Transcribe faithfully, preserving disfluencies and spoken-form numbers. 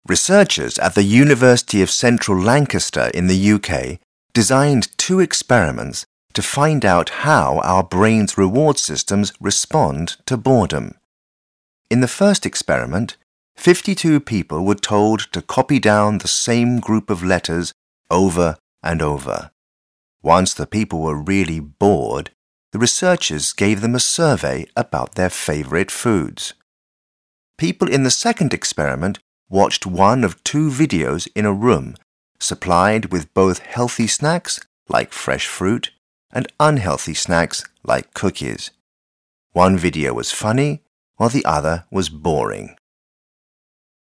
Researchers at the University of Central Lancaster in the U K designed two experiments to find out how our brain's reward systems respond to boredom. In the first experiment, fifty-two people were told to copy down the same group of letters over and over. Once the people were really bored, the researchers gave them a survey about their favorite foods. People in the second experiment watched one of two videos in a room supplied with both healthy snacks like fresh fruit and unhealthy snacks like cookies. One video was funny while the other was boring.